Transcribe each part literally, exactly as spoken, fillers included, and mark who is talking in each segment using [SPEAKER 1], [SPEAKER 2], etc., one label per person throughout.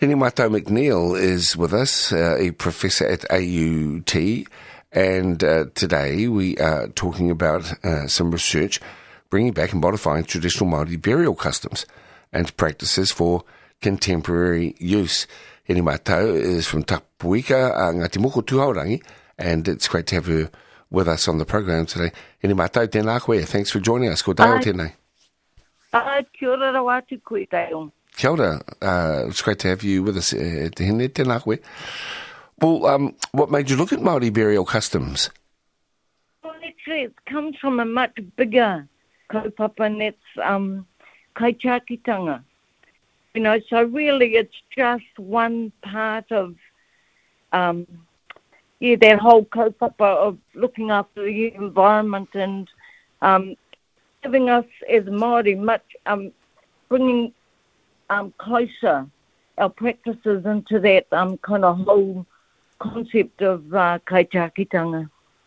[SPEAKER 1] Hinimato McNeil is with us, uh, a professor at A U T, and uh, today we are talking about uh, some research bringing back and modifying traditional Māori burial customs and practices for contemporary use. Hinimato is from Tapuika, uh, Ngāti Moko Tūhaurangi, and it's great to have her with us on the program today. Hinimato, tēnā koe, thanks for joining us. Ko taio tēnei.
[SPEAKER 2] Ai, kia ora rawatu koe taio.
[SPEAKER 1] Kia ora. Uh, it's great to have you with us. Uh, te hene, tēnā koe. Well, um, what made you look at Māori burial customs?
[SPEAKER 2] Well, actually, it comes from a much bigger kaupapa, and that's um, kaitiakitanga. You know, so really it's just one part of, um, yeah, that whole kaupapa of looking after the environment and um, giving us as Māori much, um, bringing um, closer our practices into that um, kind of whole concept of uh, kaitiakitanga.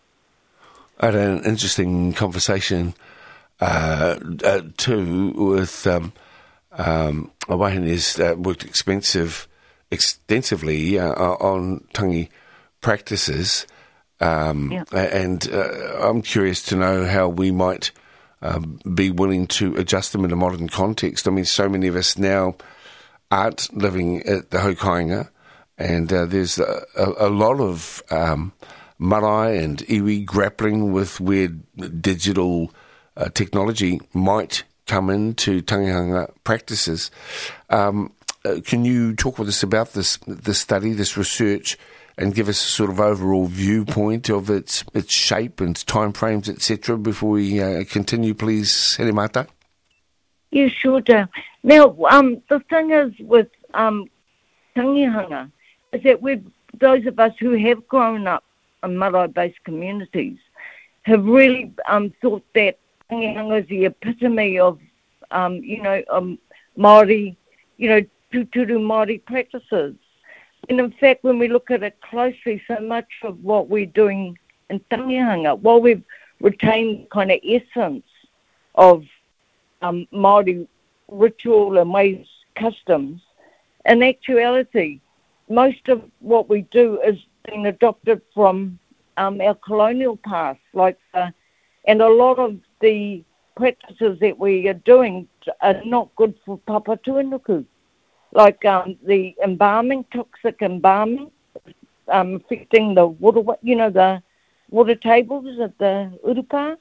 [SPEAKER 1] I had an interesting conversation uh, uh, too with um, um, a wahine who's uh, worked expensive, extensively uh, on tangi practices, um,
[SPEAKER 2] yeah.
[SPEAKER 1] and uh, I'm curious to know how we might um, be willing to adjust them in a modern context. I mean, so many of us now aren't living at the Hokainga, and uh, there's a, a, a lot of um, marae and iwi grappling with where digital uh, technology might come into tangihanga practices. Um, uh, can you talk with us about this this study, this research, and give us a sort of overall viewpoint of its its shape and timeframes, et cetera, before we uh, continue, please, Hinimato?
[SPEAKER 2] Yeah, sure, Joe. Now, um, the thing is with um, tangihanga is that we've, those of us who have grown up in marae-based communities have really um, thought that tangihanga is the epitome of, um, you know, um, Māori, you know, tūturu Māori practices. And in fact, when we look at it closely, so much of what we're doing in tangihanga, while we've retained kind of essence of um, Māori ritual and ways, customs, in actuality, most of what we do is being adopted from um, our colonial past, like, uh, and a lot of the practices that we are doing are not good for Papa Tuanuku, like um, the embalming, toxic embalming, um, affecting the water, you know, the water tables at the urupa.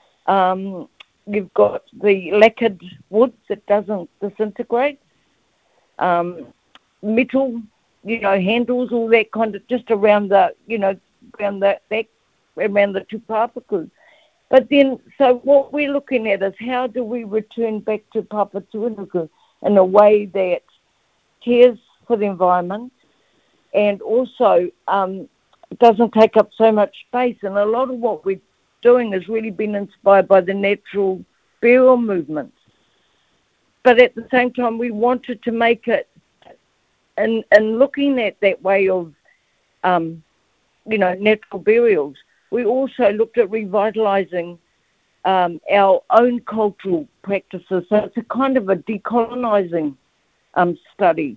[SPEAKER 2] Um, you've got the lacquered wood that doesn't disintegrate, um, metal, you know, handles, all that kind of, just around the, you know, around the, that, around the tupapaku. But then, so what we're looking at is how do we return back to Papa Tuanuku in a way that cares for the environment and also um, doesn't take up so much space. And a lot of what we're doing has really been inspired by the natural burial movement. But at the same time, we wanted to make it, and, and looking at that way of, um, you know, natural burials, we also looked at revitalising um, our own cultural practices. So it's a kind of a decolonising um, study.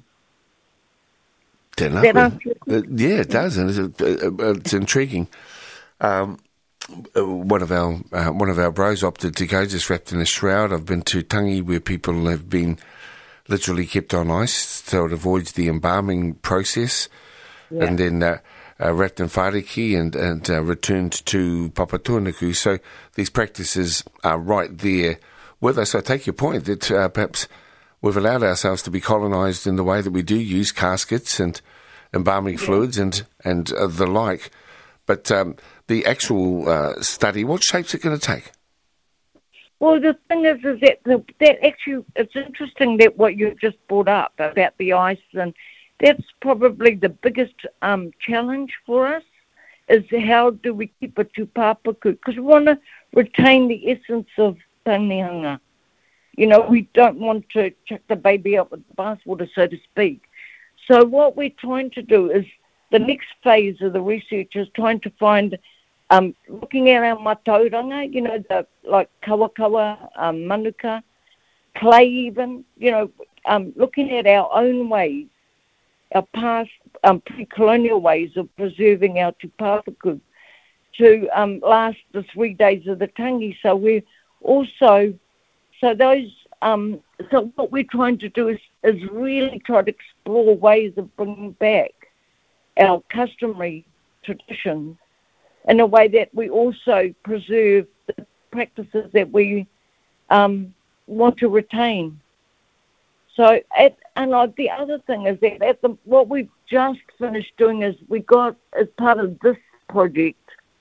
[SPEAKER 1] That uh, yeah, it does, and it's, uh, it's intriguing. Um, one of our uh, one of our bros opted to go just wrapped in a shroud. I've been to Tangi where people have been literally kept on ice so it avoids the embalming process, yeah. and then uh, uh, wrapped in whāriki and, and uh, returned to Papa Tuanuku. So these practices are right there with us. I take your point that uh, perhaps we've allowed ourselves to be colonised in the way that we do use caskets and embalming yeah. fluids and, and uh, the like. But um, the actual uh, study, what shape's it going to take?
[SPEAKER 2] Well, the thing is, is that the, that actually, it's interesting that what you just brought up about the ice, and that's probably the biggest um, challenge for us, is how do we keep it tupapaku? Because we want to retain the essence of tangihanga. You know, we don't want to chuck the baby out with the bathwater, so to speak. So what we're trying to do is, the next phase of the research is trying to find, um, looking at our matauranga, you know, the, like kawakawa, um, manuka, clay even, you know, um, looking at our own ways our past um, pre-colonial ways of preserving our tupāwhaku to um, last the three days of the tangi. So we're also, so those, um, so what we're trying to do is, is really try to explore ways of bringing back our customary traditions in a way that we also preserve the practices that we um, want to retain. So, at, and uh, the other thing is that at the, what we've just finished doing is we got, as part of this project,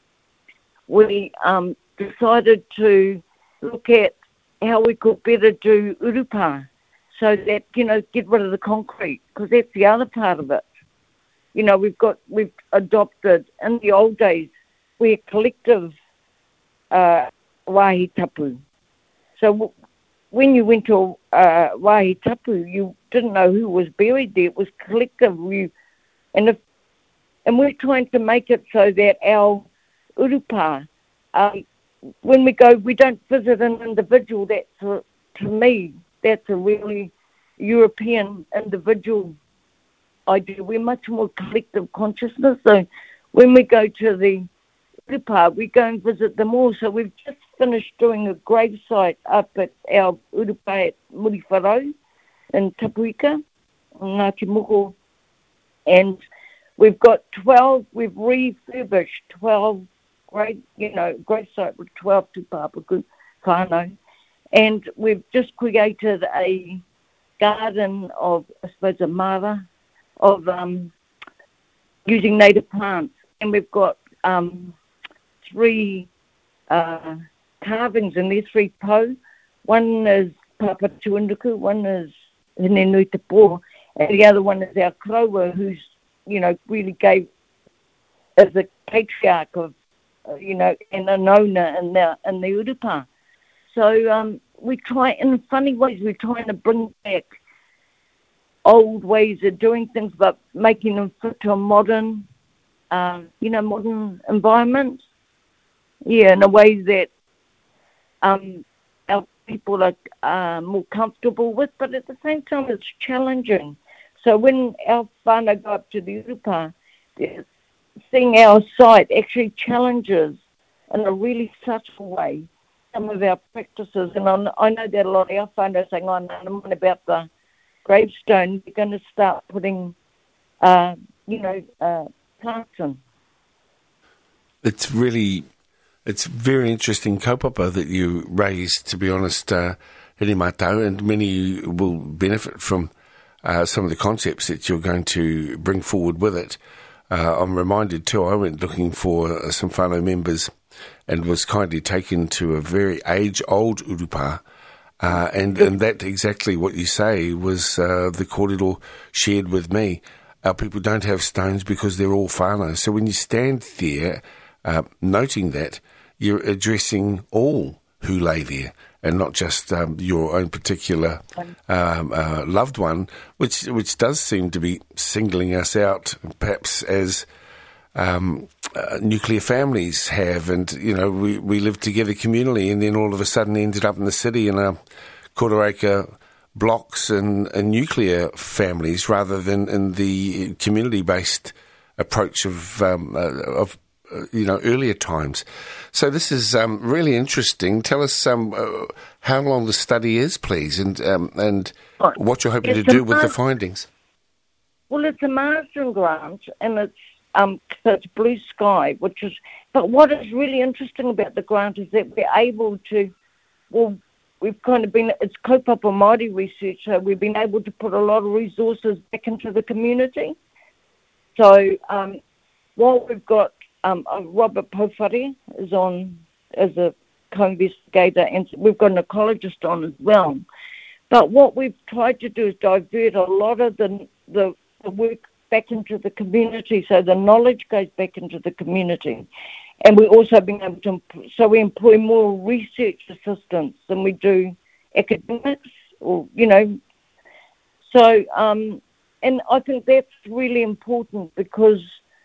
[SPEAKER 2] we um, decided to look at how we could better do urupa, so that, you know, get rid of the concrete, because that's the other part of it. You know, we've got, we've adopted, in the old days, we're collective uh, wāhi tapu. So w- when you went to uh, wāhi tapu, you didn't know who was buried there. It was collective. You, and if, and we're trying to make it so that our urupa, um, when we go, we don't visit an individual. That's a, to me, that's a really European individual idea. We're much more collective consciousness. So when we go to the urupa, we go and visit them all. So we've just finished doing a gravesite up at our urupa at Muriwharau in Tapuika, Ngāti Moko, and we've got twelve, we've refurbished twelve great, you know, gravesite with twelve tupāwhaku whānau, and we've just created a garden of, I suppose, a mara of um, using native plants, and we've got um, three uh, carvings in there, three po. One is Papa Tuinduku, one is Hinenui Te Pō, and the other one is our Kraua, who's, you know, really gave, as a patriarch of, uh, you know, and an owner in the, in the urupa. So um, we try, in funny ways, we're trying to bring back old ways of doing things, but making them fit to a modern, uh, you know, modern environment. Yeah, in a way that um, our people are uh, more comfortable with, but at the same time it's challenging. So when our whānau go up to the urupa, seeing our site actually challenges in a really subtle way some of our practices. And I, I know that a lot of our whānau are saying, oh, no, I'm on about the gravestone, you're going to start putting, uh, you know, uh, plants in.
[SPEAKER 1] It's really, it's very interesting kaupapa that you raised, to be honest, uh, Hiri Mātou, and many will benefit from uh, some of the concepts that you're going to bring forward with it. Uh, I'm reminded too, I went looking for uh, some whānau members and was kindly taken to a very age-old urupa. Uh, and, and that exactly what you say was uh, the kōrero shared with me. Our people don't have stones because they're all whānau. So when you stand there uh, noting that, you're addressing all who lay there and not just um, your own particular um, uh, loved one, which which does seem to be singling us out perhaps as um, uh, nuclear families have. And, you know, we, we lived together communally and then all of a sudden ended up in the city in a quarter acre blocks and, and nuclear families rather than in the community-based approach of, um, uh, of uh, you know, earlier times. So this is um, really interesting. Tell us um, uh, how long the study is, please, and um, and what you're hoping
[SPEAKER 2] it's
[SPEAKER 1] to do with
[SPEAKER 2] Mar-
[SPEAKER 1] the findings.
[SPEAKER 2] Well, it's a Marsden grant, and it's um, so it's blue sky, which is. But what is really interesting about the grant is that we're able to, well, we've kind of been, it's kaupapa Māori research, so we've been able to put a lot of resources back into the community. So um, while we've got um, uh, Robert Powhare is on as a co-investigator, and we've got an ecologist on as well. But what we've tried to do is divert a lot of the, the, the work back into the community, so the knowledge goes back into the community. And we also been able to, so we employ more research assistants than we do academics, or, you know. So, um, and I think that's really important because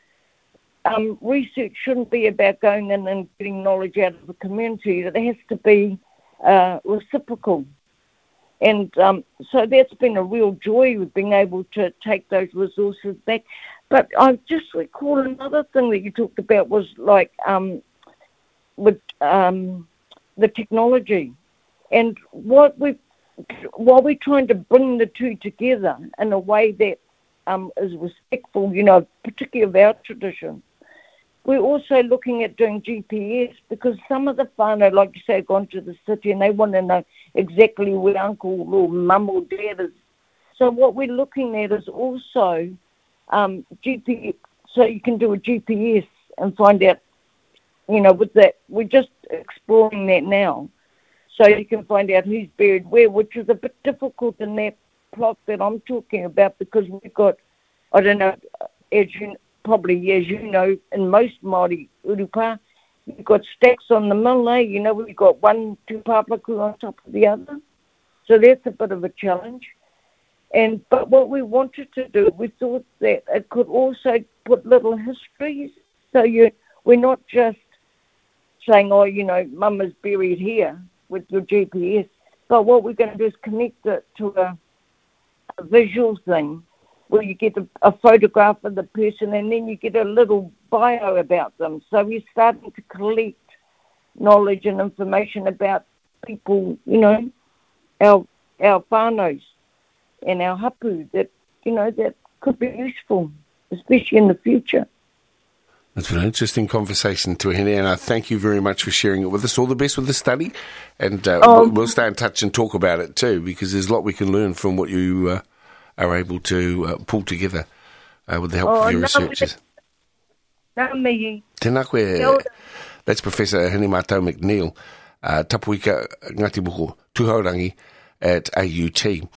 [SPEAKER 2] um, research shouldn't be about going in and getting knowledge out of the community. It has to be uh, reciprocal. And um, so that's been a real joy with being able to take those resources back. But I just recall another thing that you talked about was like um, with um, the technology. And what we, while we're trying to bring the two together in a way that um, is respectful, you know, particularly of our tradition, we're also looking at doing G P S because some of the whānau, like you say, have gone to the city and they want to know exactly where uncle or mum or dad is. So what we're looking at is also um, G P S, so you can do a G P S and find out, you know, with that, we're just exploring that now. So you can find out who's buried where, which is a bit difficult in that plot that I'm talking about because we've got, I don't know, as you probably as you know, in most Māori urupa, you've got stacks on the mill, eh? You know, we've got one tūpapaku on top of the other. So that's a bit of a challenge. And but what we wanted to do, we thought that it could also put little histories. So you, we're not just saying, oh, you know, mum is buried here with your G P S. But what we're going to do is connect it to a, a visual thing where you get a, a photograph of the person and then you get a little bio about them. So we're starting to collect knowledge and information about people, you know, our our whānaus and our hapu that, you know, that could be useful, especially in the future.
[SPEAKER 1] It's been an interesting conversation, Tuhine, and I thank you very much for sharing it with us. All the best with the study, and uh, oh. we'll stay in touch and talk about it too, because there's a lot we can learn from what you uh, are able to uh, pull together uh, with the help
[SPEAKER 2] oh,
[SPEAKER 1] of your
[SPEAKER 2] no,
[SPEAKER 1] researchers.
[SPEAKER 2] Nā mihi.
[SPEAKER 1] Tēnā koe, that's Professor Hanemātau McNeil, uh, tapuika Ngāti Moko Tūhaurangi at A U T.